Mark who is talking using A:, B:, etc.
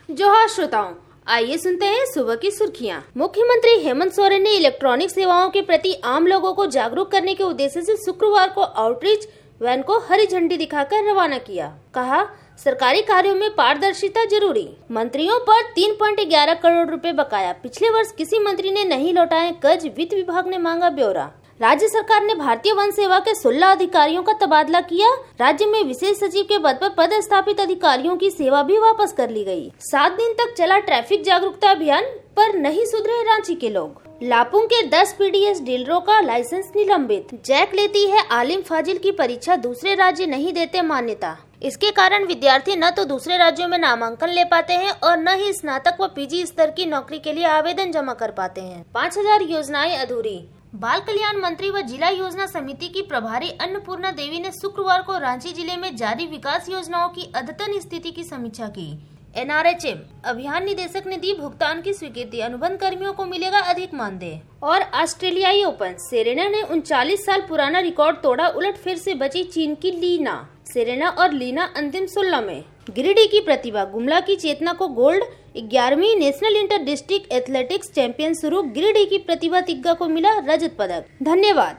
A: जोहार श्रोताओं, आइए सुनते हैं सुबह की सुर्खियां। मुख्यमंत्री हेमंत सोरेन ने इलेक्ट्रॉनिक सेवाओं के प्रति आम लोगों को जागरूक करने के उद्देश्य से शुक्रवार को आउटरीच वैन को हरी झंडी दिखाकर रवाना किया। कहा, सरकारी कार्यों में पारदर्शिता जरूरी। मंत्रियों पर 3.11 करोड़ रुपए बकाया। पिछले वर्ष किसी मंत्री ने नहीं लौटाए कर्ज, वित्त विभाग ने मांगा ब्यौरा। राज्य सरकार ने भारतीय वन सेवा के 16 अधिकारियों का तबादला किया। राज्य में विशेष सचिव के पद पर पदस्थापित अधिकारियों की सेवा भी वापस कर ली गई। 7 दिन तक चला ट्रैफिक जागरूकता अभियान, पर नहीं सुधरे रांची के लोग। लापुंग के 10 पीडीएस डीलरों का लाइसेंस निलंबित। जैक लेती है आलिम फाजिल की परीक्षा, दूसरे राज्य नहीं देते मान्यता। इसके कारण विद्यार्थी न तो दूसरे राज्यों में नामांकन ले पाते हैं और न ही स्नातक व पीजी स्तर की नौकरी के लिए आवेदन जमा कर पाते हैं। 5000 योजनाएं अधूरी। बाल कल्याण मंत्री व जिला योजना समिति की प्रभारी अन्नपूर्णा देवी ने शुक्रवार को रांची जिले में जारी विकास योजनाओं की अद्यतन स्थिति की समीक्षा की। NRHM अभियान निदेशक ने दी भुगतान की स्वीकृति, अनुबंध कर्मियों को मिलेगा अधिक मानदेय। और ऑस्ट्रेलियाई ओपन, सेरेना ने 39 साल पुराना रिकॉर्ड तोड़ा, उलटफेर से बची चीन की लीना। सेरेना और लीना अंतिम 16 में। गिरिडीह की प्रतिभा, गुमला की चेतना को गोल्ड। 11वीं national inter district athletics champion शुरू, गिरिडीह की प्रतिभा तिग्गा को मिला रजत पदक। धन्यवाद।